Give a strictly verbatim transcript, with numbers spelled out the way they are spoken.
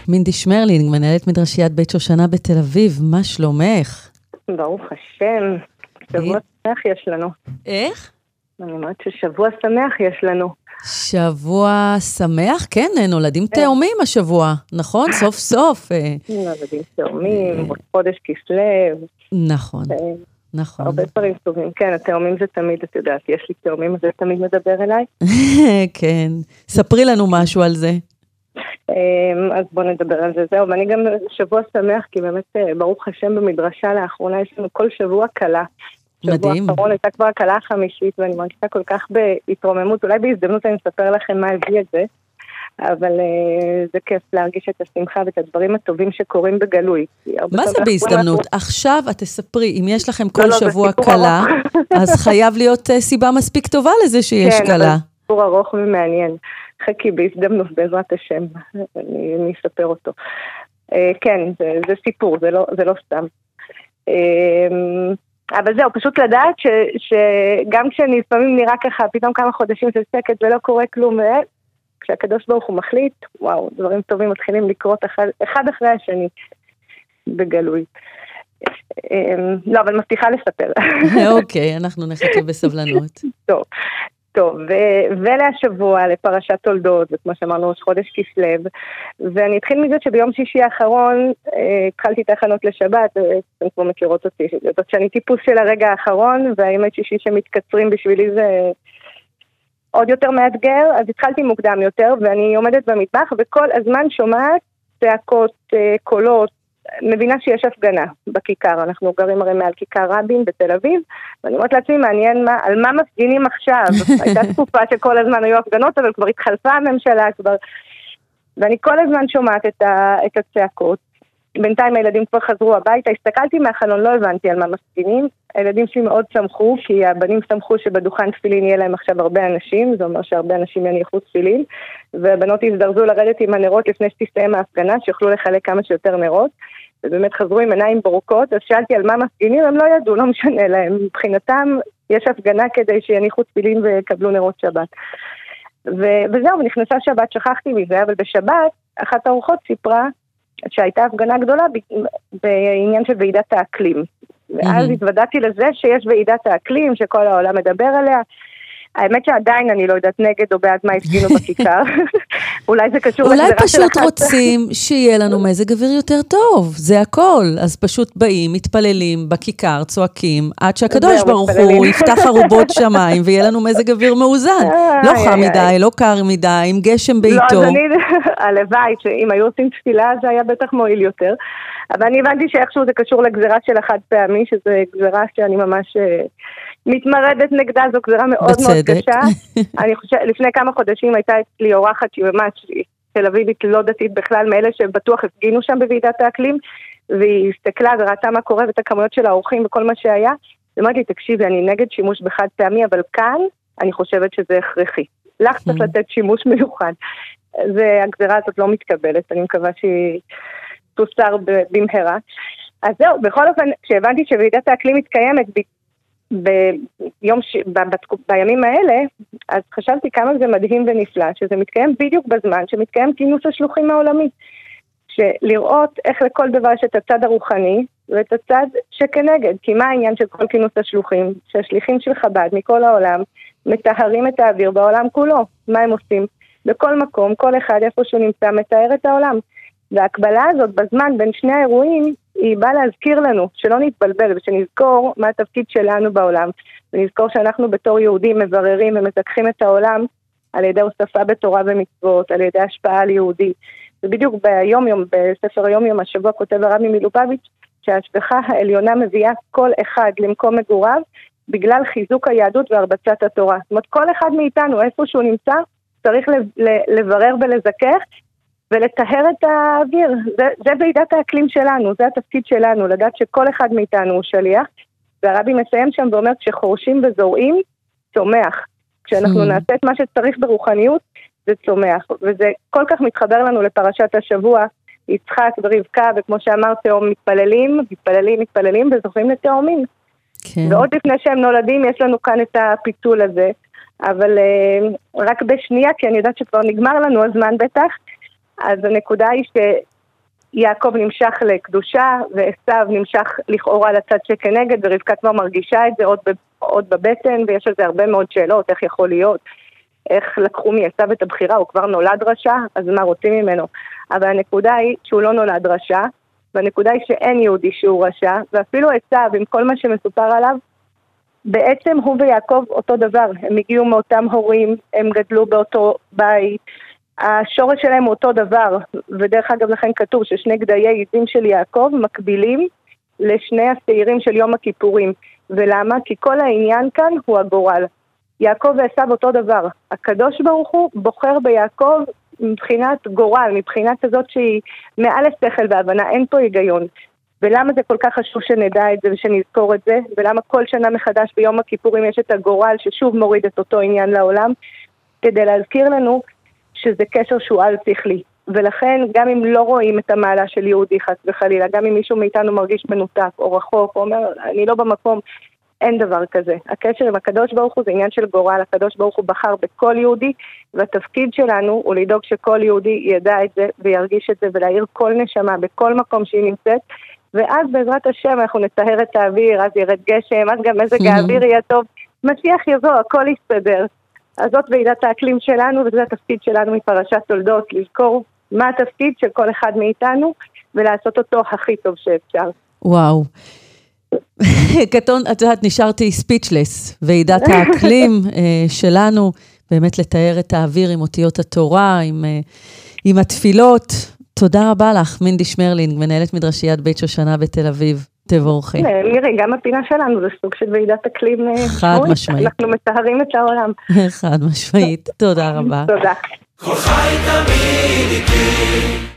מינדי שמרלינג, מנהלת מדרשיית בית שושנה בתל אביב, מה שלומך? ברוך השם, שבוע שמח יש לנו. איך? אני אומרת ששבוע שמח יש לנו. שבוע שמח? כן, נולדים תאומים השבוע, נכון? סוף סוף. נולדים תאומים, חודש כסלו. נכון, נכון. הרבה דברים טובים, כן, התאומים זה תמיד, את יודעת, יש לי תאומים, זה תמיד מדבר אליי. כן, ספרי לנו משהו על זה. אז בוא נדבר על זה, זהו, ואני גם שבוע שמח, כי באמת, ברוך השם במדרשה לאחרונה, יש לנו כל שבוע קלה. מדהים. שבוע האחרון הייתה כבר הקלה החמישית, ואני מרגישה כל כך בהתרוממות, אולי בהזדמנות אני אספר לכם מה הביא את זה, אבל uh, זה כיף להרגיש את השמחה ואת הדברים הטובים שקורים בגלוי. מה זה בהזדמנות? עכשיו את תספרי, אם יש לכם כל שבוע קלה, אז חייב להיות uh, סיבה מספיק טובה לזה שיש כן, קלה. כן, סיפור ארוך ומעניין. חכי בהזדמנות בעזרת השם, אני, אני אספר אותו. Uh, כן, זה, זה סיפור, זה לא, זה לא סתם. Uh, אבל זהו, פשוט לדעת ש, שגם כשאני לפעמים נראה ככה, פתאום כמה חודשים של שקט ולא קורה כלום, כשהקדוש ברוך הוא מחליט, וואו, דברים טובים מתחילים לקרות אחד, אחד אחרי השני בגלוי. לא, אבל מבטיחה לספר. אוקיי, אנחנו נחכה בסבלנות. טוב, טוב, ולהשבוע לפרשת תולדות, וכמו שאמרנו, ראש חודש כסלו, ואני אתחיל מזה שביום שישי האחרון התחלתי את ההכנות לשבת, אתם כבר מכירות אותי, זאת שאני טיפוס של הרגע האחרון, והאמת שישי שמתקצרים בשבילי זה עוד יותר מאתגר, אז התחלתי מוקדם יותר, ואני עומדת במטבח, וכל הזמן שומעת צעקות, קולות, מבינה שיש הפגנה בכיכר, אנחנו גרים הרי מעל כיכר רבין בתל אביב, ואני אומרת לעצמי, מעניין מה, על מה מפגינים עכשיו, הייתה תקופה שכל הזמן היו הפגנות, אבל כבר התחלפה הממשלה כבר, ואני כל הזמן שומעת את, ה, את הצעקות, בינתיים הילדים כבר חזרו הביתה, הסתכלתי מהחלון, לא הבנתי על מה מפגינים, הילדים שלי מאוד שמחו, כי הבנים שמחו שבדוכן תפילין יהיה להם עכשיו הרבה אנשים, זה אומר שהרבה אנשים יניחו תפילין, והבנות הזדרזו לרדת עם הנרות לפני שתסתיים ההפגנה, שיוכלו לחלק כמה שיותר נרות, ובאמת חזרו עם עיניים ברוקות, אז שאלתי על מה מפגינים, הם לא ידעו, לא משנה להם, מבחינתם יש הפגנה כדי שיניחו תפילין ויקבלו נרות שבת. ו- וזהו, ונכנסה שבת, שכחתי מזה, אבל בשבת, אחת הארוחות סיפרה, שהייתה הפגנה גדולה בעניין של ועידת האקלים. ואז התוודעתי לזה שיש ועידת האקלים, שכל העולם מדבר עליה. האמת שעדיין אני לא יודעת נגד או בעד מה הפגינו בכיכר. אולי זה קשור אולי פשוט רוצים שיהיה לנו מזג אוויר יותר טוב, זה הכל. אז פשוט באים, מתפללים בכיכר, צועקים, עד שהקדוש ברוך הוא יפתח ארובות שמיים, ויהיה לנו מזג אוויר מאוזן. לא חם מדי, לא קר מדי, עם גשם בעיתו. לא, אז אני, הלוואי, שאם היו עושים תפילה, זה היה בטח מועיל יותר. אבל אני הבנתי שאיכשהו זה קשור לגזרה של החד פעמי, שזה גזרה שאני ממש מתמרדת נגדה, זו גזרה מאוד מאוד קשה. אני חושבת, לפני כמה חודשים הייתה לי אורחת שהיא ממש תל אביבית לא דתית בכלל, מאלה שבטוח הפגינו שם בוועידת האקלים, והיא הסתכלה וראתה מה קורה ואת הכמויות של האורחים וכל מה שהיה, ואמרתי לי, תקשיבי, אני נגד שימוש בחד פעמי, אבל כאן אני חושבת שזה הכרחי. לך צריך לתת שימוש מיוחד. והגזרה הזאת לא מתקבלת, אני מקווה שהיא תוסר במהרה. אז זהו, בכל אופן, כשהבנתי שוועידת האקלים מתקיימת ביום ש... בימים האלה, אז חשבתי כמה זה מדהים ונפלא, שזה מתקיים בדיוק בזמן שמתקיים כינוס השלוחים העולמי. שלראות איך לכל דבר יש את הצד הרוחני ואת הצד שכנגד, כי מה העניין של כל כינוס השלוחים? שהשליחים של חב"ד מכל העולם מטהרים את האוויר בעולם כולו. מה הם עושים? בכל מקום, כל אחד איפה שהוא נמצא מתאר את העולם. וההקבלה הזאת בזמן בין שני האירועים היא באה להזכיר לנו שלא נתבלבל ושנזכור מה התפקיד שלנו בעולם, ונזכור שאנחנו בתור יהודים מבררים ומזכחים את העולם על ידי הוספה בתורה ומצוות, על ידי השפעה על יהודי. ובדיוק ביום יום, בספר היום יום השבוע כותב הרבי מלובביץ' שההשגחה העליונה מביאה כל אחד למקום מגוריו בגלל חיזוק היהדות והרבצת התורה. זאת אומרת, כל אחד מאיתנו איפה שהוא נמצא צריך לברר ולזכך ולטהר את האוויר. זה, זה ועידת האקלים שלנו, זה התפקיד שלנו, לדעת שכל אחד מאיתנו הוא שליח. והרבי מסיים שם ואומר, כשחורשים וזורעים, צומח. כשאנחנו hmm. נעשה את מה שצריך ברוחניות, זה צומח. וזה כל כך מתחבר לנו לפרשת השבוע, יצחק ורבקה, וכמו שאמר, תאום מתפללים, מתפללים, מתפללים, וזוכים לתאומים. כן. ועוד לפני שהם נולדים, יש לנו כאן את הפיצול הזה, אבל uh, רק בשנייה, כי אני יודעת שכבר נגמר לנו הזמן בטח, אז הנקודה היא יעקב נמשך לקדושה, ועשיו נמשך לכאורה לצד שכנגד, ורבקה כבר מרגישה את זה עוד, עוד בבטן, ויש על זה הרבה מאוד שאלות, איך יכול להיות, איך לקחו מעשיו את הבחירה, הוא כבר נולד רשע, אז מה רוצים ממנו? אבל הנקודה היא שהוא לא נולד רשע, והנקודה היא שאין יהודי שהוא רשע, ואפילו עשיו, עם כל מה שמסופר עליו, בעצם הוא ויעקב אותו דבר, הם הגיעו מאותם הורים, הם גדלו באותו בית, השורש שלהם הוא אותו דבר, ודרך אגב לכן כתוב ששני גדיי עיזים של יעקב מקבילים לשני השעירים של יום הכיפורים. ולמה? כי כל העניין כאן הוא הגורל. יעקב ועשיו אותו דבר. הקדוש ברוך הוא בוחר ביעקב מבחינת גורל, מבחינת הזאת שהיא מעל השכל והבנה, אין פה היגיון. ולמה זה כל כך חשוב שנדע את זה ושנזכור את זה, ולמה כל שנה מחדש ביום הכיפורים יש את הגורל ששוב מוריד את אותו עניין לעולם, כדי להזכיר לנו שזה קשר שהוא על שכלי. ולכן גם אם לא רואים את המעלה של יהודי חס וחלילה, גם אם מישהו מאיתנו מרגיש מנותק או רחוק, או אומר אני לא במקום, אין דבר כזה. הקשר עם הקדוש ברוך הוא זה עניין של גורל, הקדוש ברוך הוא בחר בכל יהודי, והתפקיד שלנו הוא לדאוג שכל יהודי ידע את זה וירגיש את זה, ולהאיר כל נשמה בכל מקום שהיא נמצאת, ואז בעזרת השם אנחנו נטהר את האוויר, אז ירד גשם, אז גם מזג האוויר יהיה טוב, משיח יבוא, הכל יסתדר. אז זאת ועידת האקלים שלנו, וזה התפקיד שלנו מפרשת תולדות, לזכור מה התפקיד של כל אחד מאיתנו, ולעשות אותו הכי טוב שאפשר. וואו. קטון, את יודעת, נשארתי ספיצ'לס, ועידת האקלים שלנו, באמת לתאר את האוויר עם אותיות התורה, עם, עם התפילות. תודה רבה לך, מינדי שמרלינג, מנהלת מדרשיית בית שושנה בתל אביב. תבורכי. מירי, גם הפינה שלנו זה סוג של ועידת אקלים. חד משמעית. אנחנו מטהרים את העולם. חד משמעית. תודה רבה. תודה.